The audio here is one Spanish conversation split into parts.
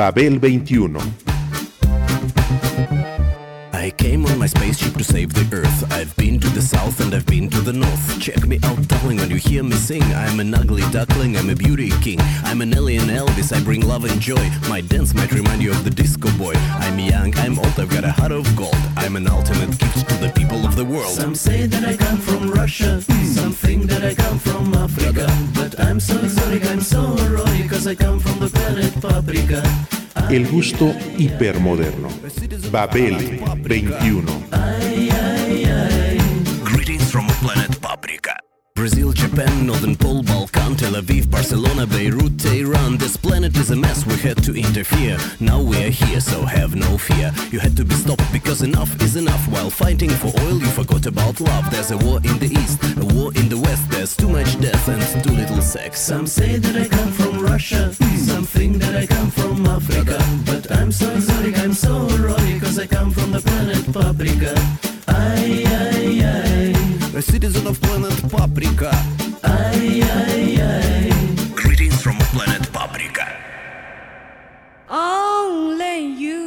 Babel 21. I came on my spaceship to save the Earth. I've been to the south and I've been to the north. Check me out, darling, when you hear me sing. I'm an ugly duckling, I'm a beauty king. I'm an alien Elvis, I bring love and joy. My dance might remind you of the disco boy. I'm young, I'm old, I've got a heart of gold. I'm an ultimate gift to the people of the world. Some say that I come from Russia, some think that I come from Africa. But I'm so exotic, I'm so erotic, cause I come from the planet Paprika. El gusto hipermoderno. Babel 21. Greetings from planet Paprika. Brazil, Japan, Northern Pole, Balkan, Tel Aviv, Barcelona, Beirut, Tehran. This planet is a mess, we had to interfere. Now we are here, so have no fear. You had to be stopped because enough is enough. While fighting for oil, you forgot about love. There's a war in the east, a war in the west. There's too much death and too little sex. Some say that I come from Russia, some think that I come from Africa. But I'm so exotic, I'm so erotic, cause I come from the planet Paprika. Ay, ay, ay. A citizen of planet Paprika. Ay, ay, ay. Greetings from planet Paprika. Only you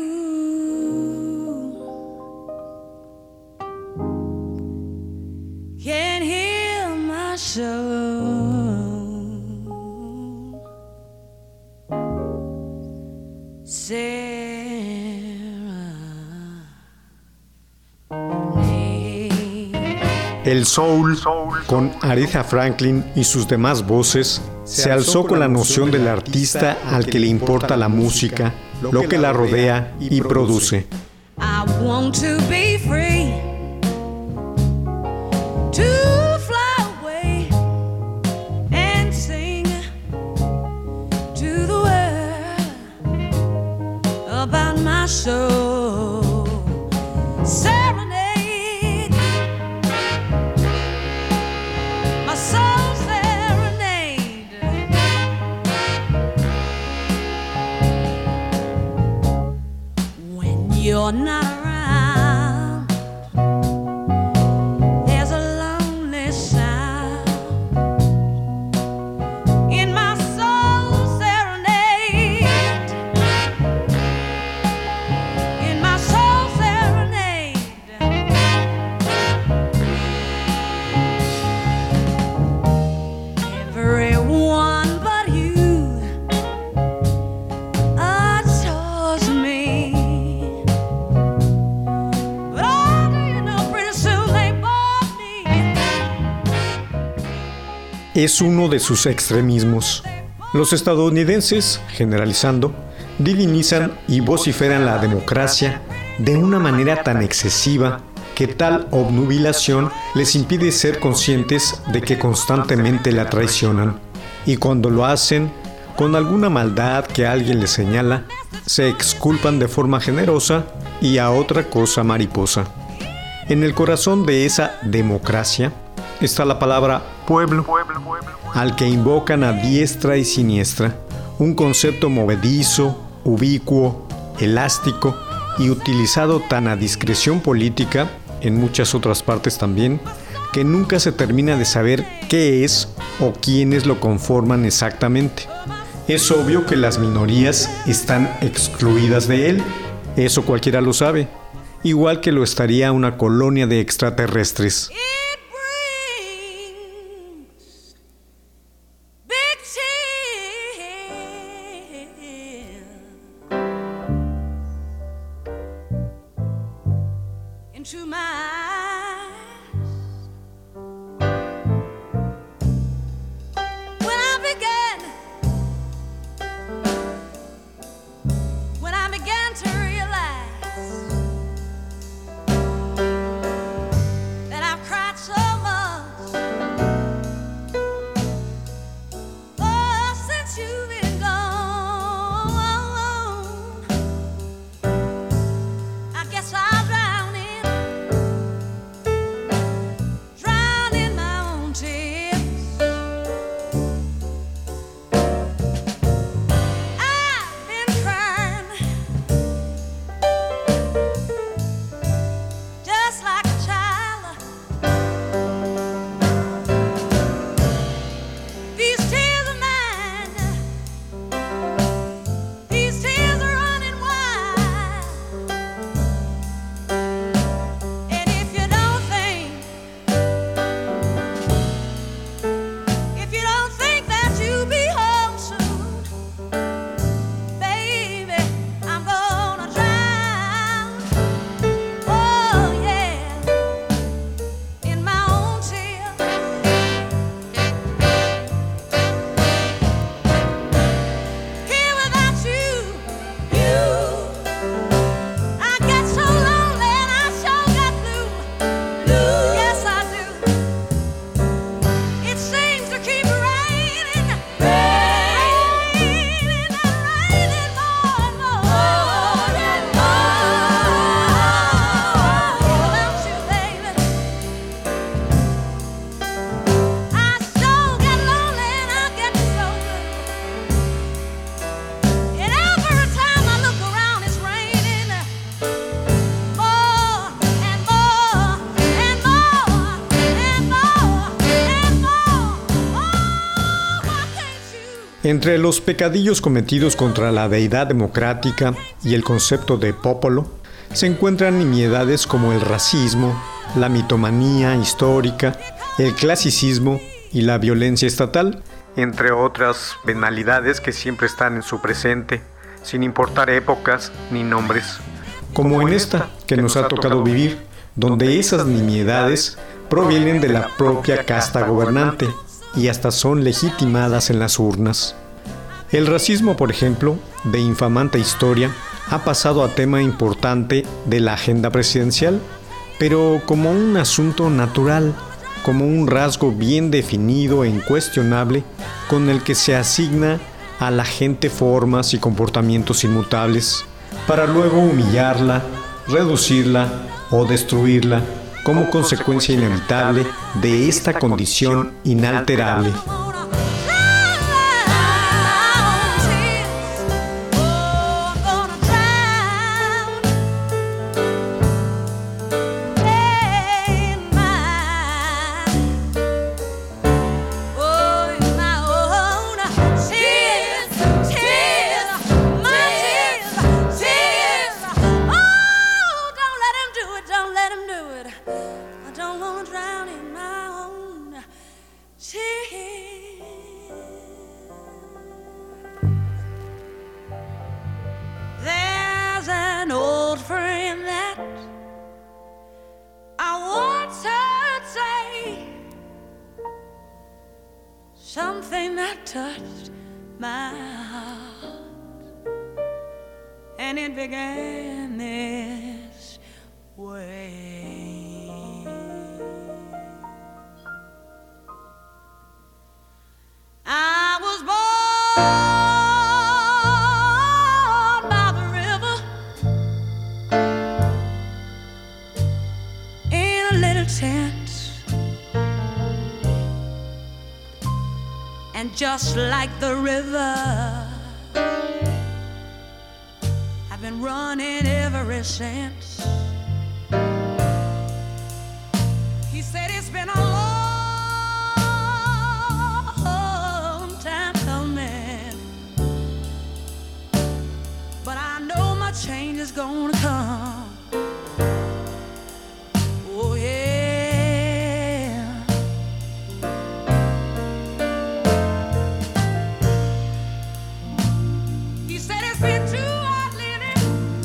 can heal my soul. El soul, con Aretha Franklin y sus demás voces, se alzó con la noción del artista al que le importa la música, lo que la rodea y produce. I want to be free, to fly away and sing to the world about my soul. Serenade, my soul serenade. When you're not around, there's a lonely sound in my soul serenade, in my soul serenade. Everyone but you adores me. But oh, do you know, pretty soon they bought me. Es uno de sus extremismos. Los estadounidenses, generalizando, divinizan y vociferan la democracia de una manera tan excesiva que tal obnubilación les impide ser conscientes de que constantemente la traicionan. Y cuando lo hacen, con alguna maldad que alguien les señala, se exculpan de forma generosa y a otra cosa mariposa. En el corazón de esa democracia está la palabra pueblo, al que invocan a diestra y siniestra, un concepto movedizo, ubicuo, elástico y utilizado tan a discreción política, en muchas otras partes también, que nunca se termina de saber qué es o quiénes lo conforman exactamente. Es obvio que las minorías están excluidas de él, eso cualquiera lo sabe, igual que lo estaría una colonia de extraterrestres. It brings big tears into my eyes when I began to realize that I've cried Entre los pecadillos cometidos contra la deidad democrática y el concepto de popolo, se encuentran nimiedades como el racismo, la mitomanía histórica, el clasicismo y la violencia estatal, entre otras venalidades que siempre están en su presente, sin importar épocas ni nombres. Como en esta que nos ha tocado vivir, donde esas nimiedades provienen de la propia casta gobernante y hasta son legitimadas en las urnas. El racismo, por ejemplo, de infamante historia, ha pasado a tema importante de la agenda presidencial, pero como un asunto natural, como un rasgo bien definido e incuestionable con el que se asigna a la gente formas y comportamientos inmutables, para luego humillarla, reducirla o destruirla como consecuencia inevitable de esta condición inalterable. There's an old friend that I once heard say something that touched my heart, and it began this way. I was born by the river in a little tent, and just like the river, I've been running ever since. He said it's been a long time coming, but I know my change is gonna come. Oh yeah. He said it's been too hard living,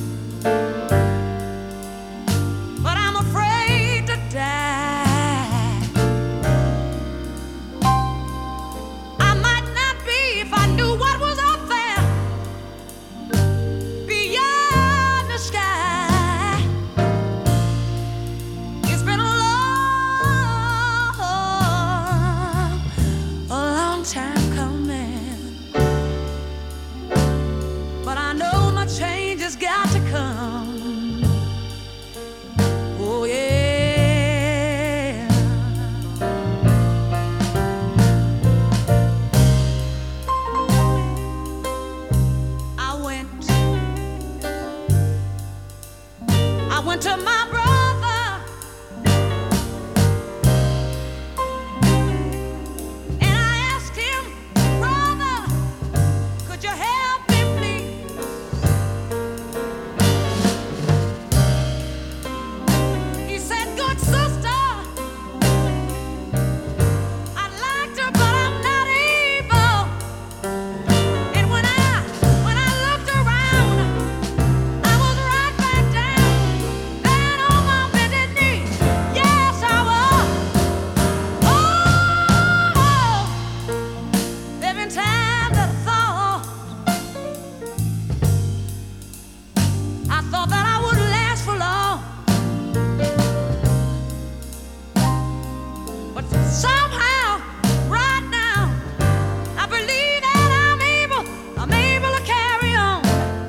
but I'm afraid to die. I might not be if I knew what was up there beyond the sky. It's been a long time coming, but I know my change has got to come. Oh yeah. I went to my brother and I asked him, brother, could you help me please? He said, good sister, I'd like to, but I'm not able. And when I looked around, I was right back down, then on my bended knee. Yes, I was. Oh, there've been times I thought that I wouldn't last for long, but somehow, right now, I believe that I'm able to carry on.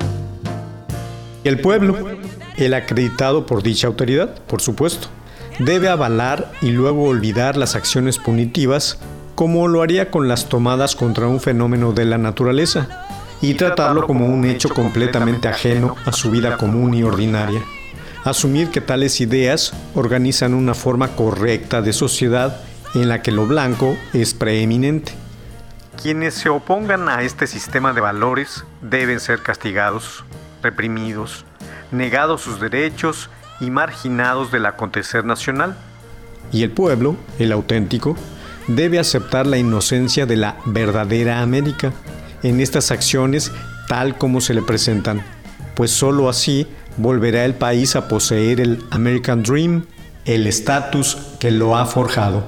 El pueblo, el acreditado por dicha autoridad, por supuesto, debe avalar y luego olvidar las acciones punitivas como lo haría con las tomadas contra un fenómeno de la naturaleza y tratarlo como un hecho completamente ajeno a su vida común y ordinaria. Asumir que tales ideas organizan una forma correcta de sociedad en la que lo blanco es preeminente. Quienes se opongan a este sistema de valores deben ser castigados, reprimidos, negados sus derechos y marginados del acontecer nacional. Y el pueblo, el auténtico, debe aceptar la inocencia de la verdadera América en estas acciones tal como se le presentan, pues sólo así volverá el país a poseer el American Dream, el estatus que lo ha forjado.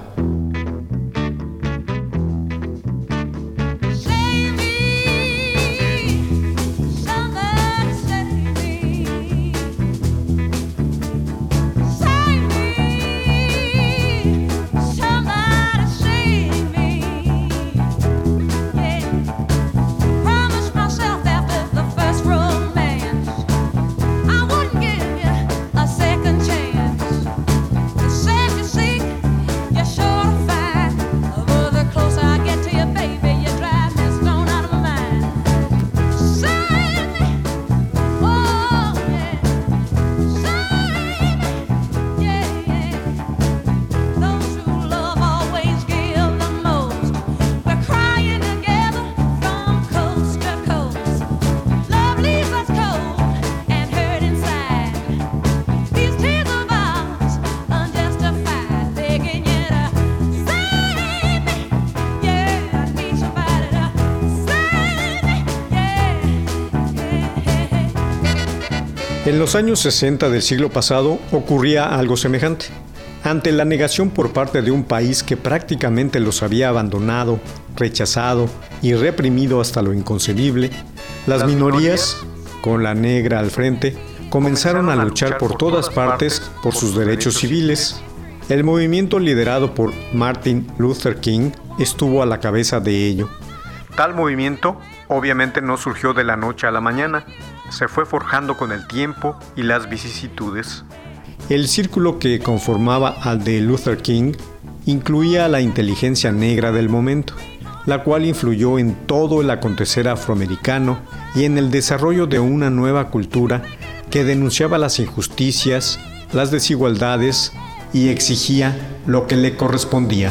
En los años 60 del siglo pasado ocurría algo semejante. Ante la negación por parte de un país que prácticamente los había abandonado, rechazado y reprimido hasta lo inconcebible, las minorías, con la negra al frente, comenzaron a luchar por todas partes por sus derechos civiles. El movimiento liderado por Martin Luther King estuvo a la cabeza de ello. Tal movimiento obviamente no surgió de la noche a la mañana, se fue forjando con el tiempo y las vicisitudes. El círculo que conformaba al de Luther King incluía a la inteligencia negra del momento, la cual influyó en todo el acontecer afroamericano y en el desarrollo de una nueva cultura que denunciaba las injusticias, las desigualdades y exigía lo que le correspondía.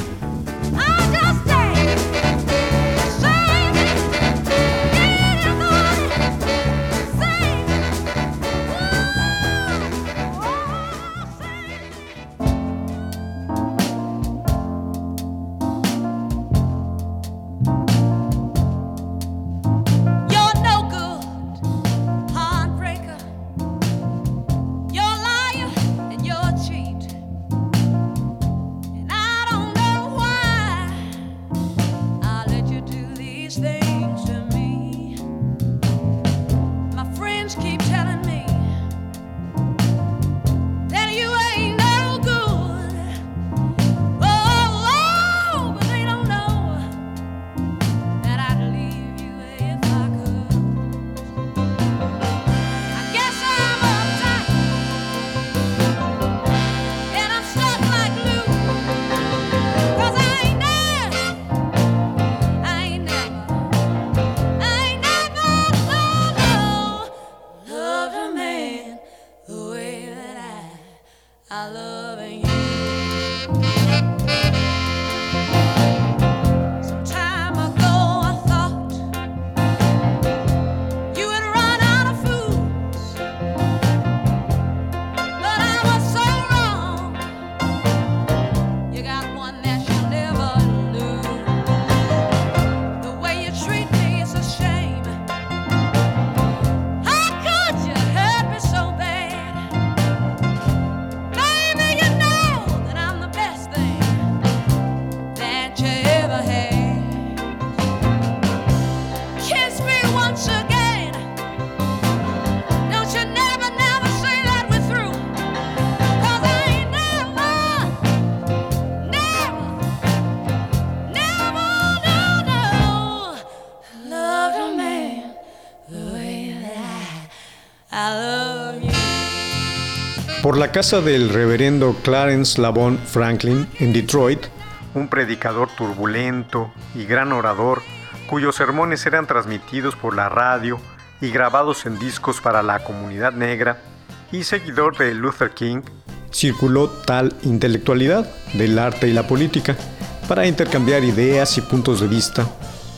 Por la casa del reverendo Clarence LaVaughn Franklin en Detroit, un predicador turbulento y gran orador, cuyos sermones eran transmitidos por la radio y grabados en discos para la comunidad negra, y seguidor de Luther King, circuló tal intelectualidad del arte y la política para intercambiar ideas y puntos de vista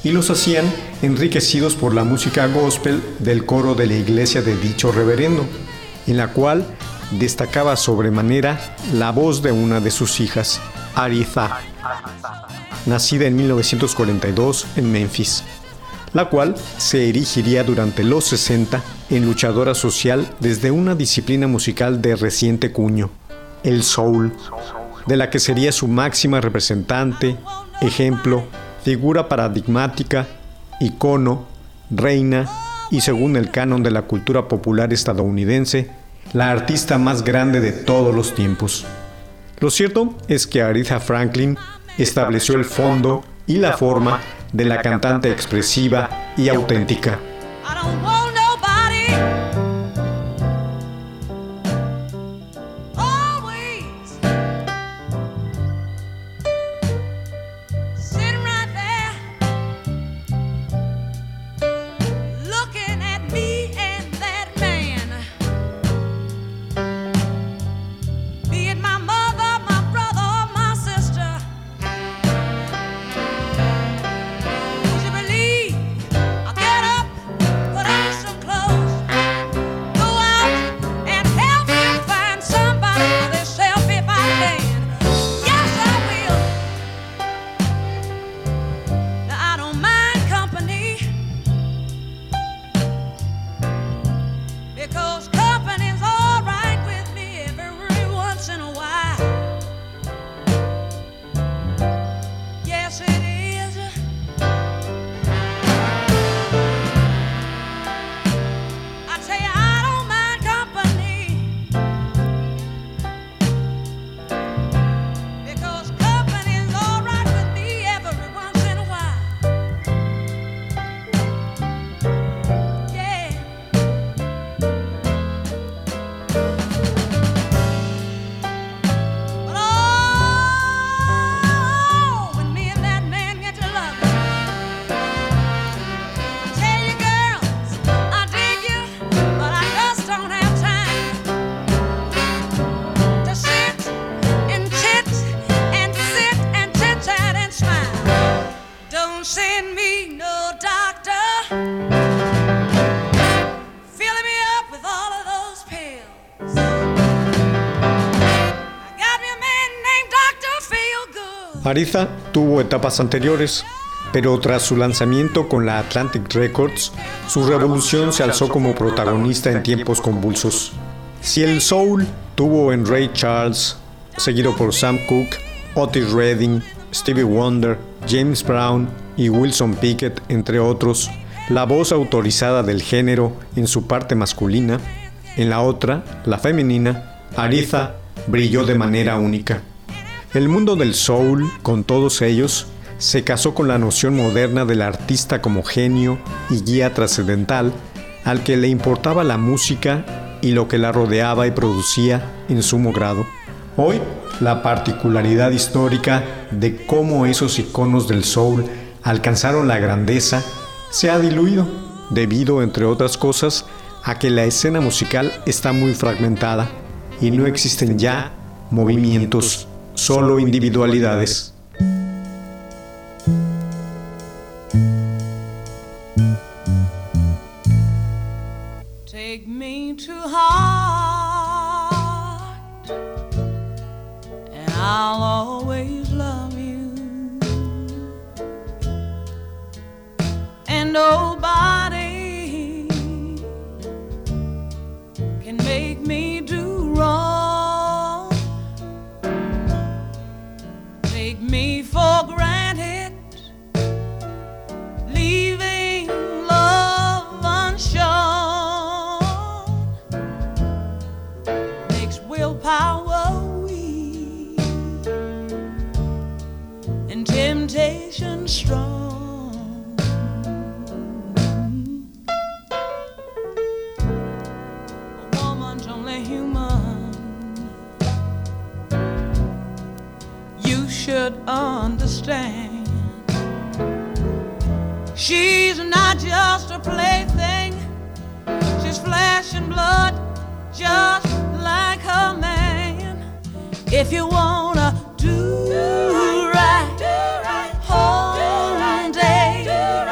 y los hacían enriquecidos por la música gospel del coro de la iglesia de dicho reverendo, en la cual destacaba sobremanera la voz de una de sus hijas, Aretha, nacida en 1942 en Memphis, la cual se erigiría durante los 60 en luchadora social desde una disciplina musical de reciente cuño, el soul, de la que sería su máxima representante, ejemplo, figura paradigmática, icono, reina y, según el canon de la cultura popular estadounidense, la artista más grande de todos los tiempos. Lo cierto es que Aretha Franklin estableció el fondo y la forma de la cantante expresiva y auténtica. Aretha tuvo etapas anteriores, pero tras su lanzamiento con la Atlantic Records, su revolución se alzó como protagonista en tiempos convulsos. Si el soul tuvo en Ray Charles, seguido por Sam Cooke, Otis Redding, Stevie Wonder, James Brown y Wilson Pickett, entre otros, la voz autorizada del género en su parte masculina, en la otra, la femenina, Aretha brilló de manera única. El mundo del soul, con todos ellos, se casó con la noción moderna del artista como genio y guía trascendental al que le importaba la música y lo que la rodeaba y producía en sumo grado. Hoy, la particularidad histórica de cómo esos iconos del soul alcanzaron la grandeza se ha diluido, debido, entre otras cosas, a que la escena musical está muy fragmentada y no existen ya movimientos, solo individualidades. Take me to heart, and I'll always love you, and nobody can make me do wrong. Take me for granted, leaving love unshown, makes willpower weak and temptation strong. A woman's only human, you should understand. She's not just a plaything, she's flesh and blood, just like her man. If you wanna do right, hold day,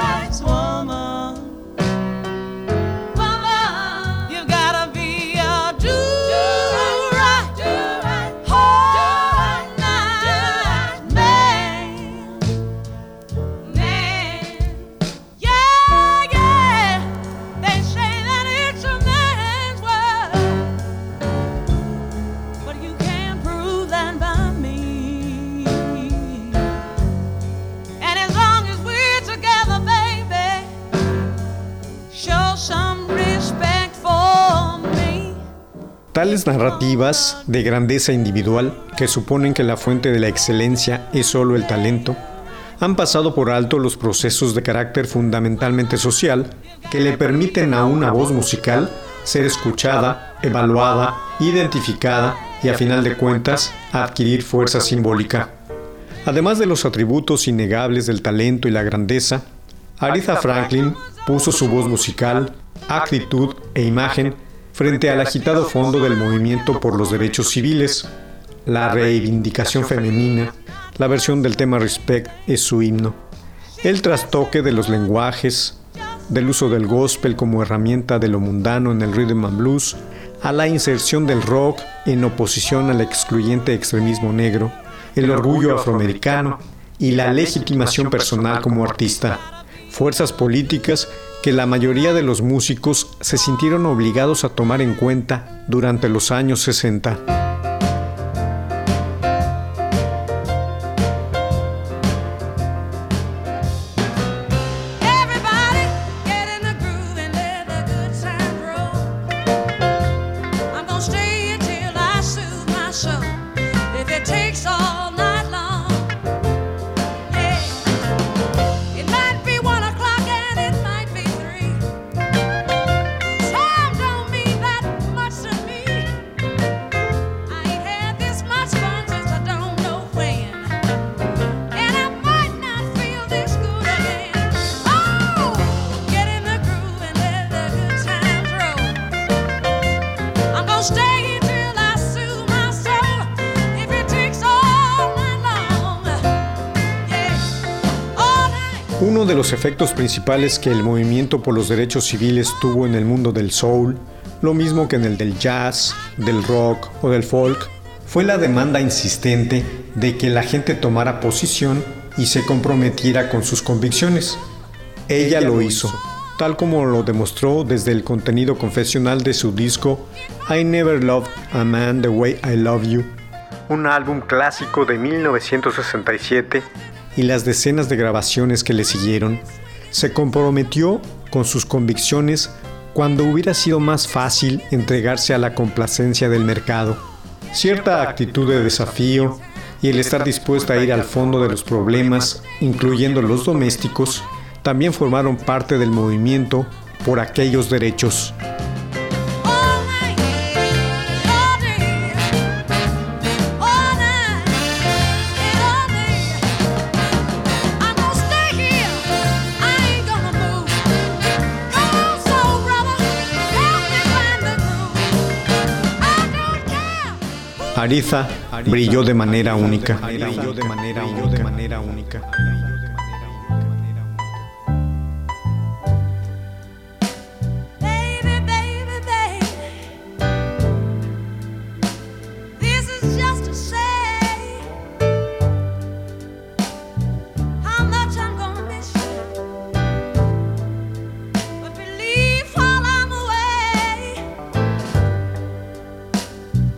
Tales narrativas de grandeza individual, que suponen que la fuente de la excelencia es solo el talento, han pasado por alto los procesos de carácter fundamentalmente social que le permiten a una voz musical ser escuchada, evaluada, identificada y, a final de cuentas, adquirir fuerza simbólica. Además de los atributos innegables del talento y la grandeza, Aretha Franklin puso su voz musical, actitud e imagen frente al agitado fondo del movimiento por los derechos civiles. La reivindicación femenina, la versión del tema Respect es su himno. El trastoque de los lenguajes, del uso del gospel como herramienta de lo mundano en el rhythm and blues, a la inserción del rock en oposición al excluyente extremismo negro, el orgullo afroamericano y la legitimación personal como artista. Fuerzas políticas que la mayoría de los músicos se sintieron obligados a tomar en cuenta durante los años 60. Uno de los efectos principales que el movimiento por los derechos civiles tuvo en el mundo del soul, lo mismo que en el del jazz, del rock o del folk, fue la demanda insistente de que la gente tomara posición y se comprometiera con sus convicciones. Ella lo hizo, tal como lo demostró desde el contenido confesional de su disco I Never Loved a Man the Way I Love You, un álbum clásico de 1967, y las decenas de grabaciones que le siguieron. Se comprometió con sus convicciones cuando hubiera sido más fácil entregarse a la complacencia del mercado. Cierta actitud de desafío y el estar dispuesta a ir al fondo de los problemas, incluyendo los domésticos, también formaron parte del movimiento por aquellos derechos. Aretha brilló de manera única.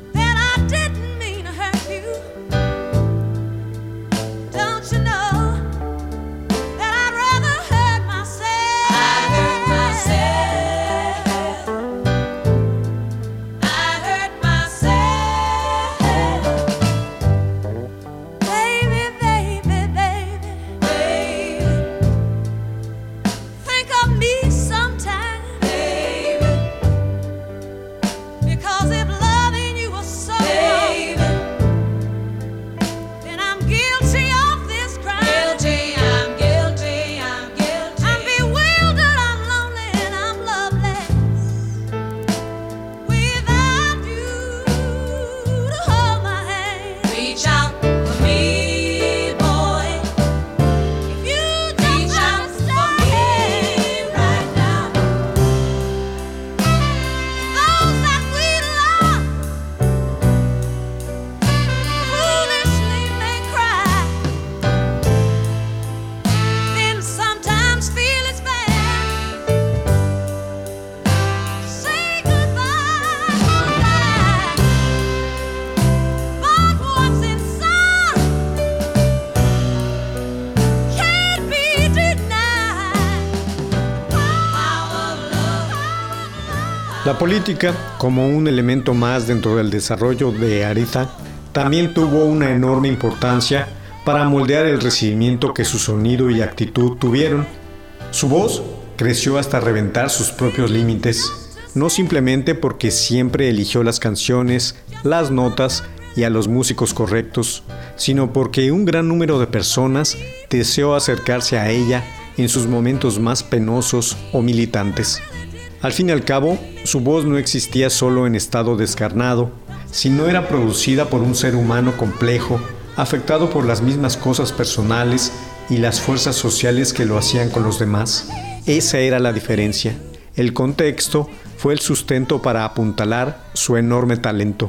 Don't you know La política, como un elemento más dentro del desarrollo de Aretha, también tuvo una enorme importancia para moldear el recibimiento que su sonido y actitud tuvieron. Su voz creció hasta reventar sus propios límites, no simplemente porque siempre eligió las canciones, las notas y a los músicos correctos, sino porque un gran número de personas deseó acercarse a ella en sus momentos más penosos o militantes. Al fin y al cabo, su voz no existía solo en estado descarnado, sino era producida por un ser humano complejo, afectado por las mismas cosas personales y las fuerzas sociales que lo hacían con los demás. Esa era la diferencia. El contexto fue el sustento para apuntalar su enorme talento.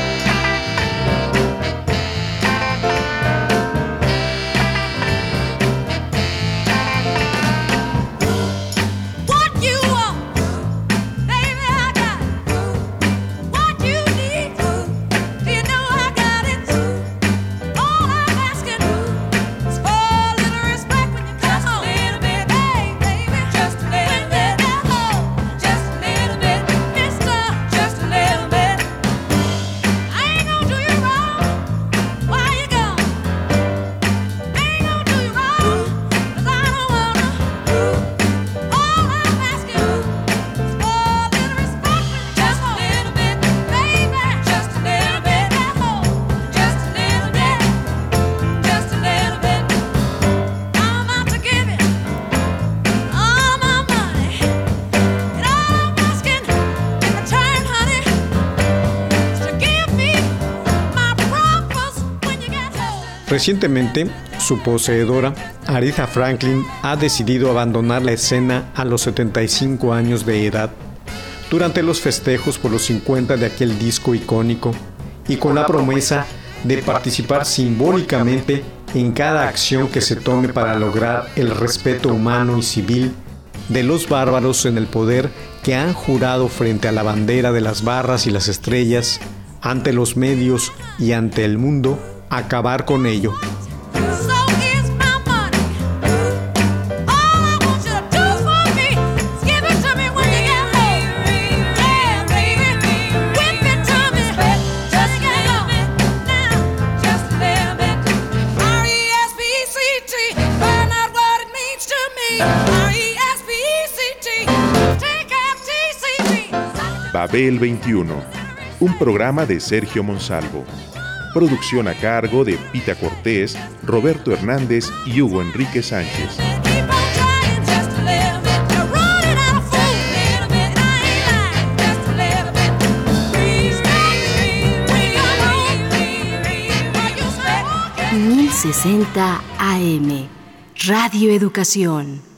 Recientemente, su poseedora, Aretha Franklin, ha decidido abandonar la escena a los 75 años de edad, durante los festejos por los 50 de aquel disco icónico, y con la promesa de participar simbólicamente en cada acción que se tome para lograr el respeto humano y civil de los bárbaros en el poder que han jurado frente a la bandera de las barras y las estrellas, ante los medios y ante el mundo, acabar con ello. Babel 21, un programa de Sergio Monsalvo. Producción a cargo de Pita Cortés, Roberto Hernández y Hugo Enrique Sánchez. AM, Radio Educación.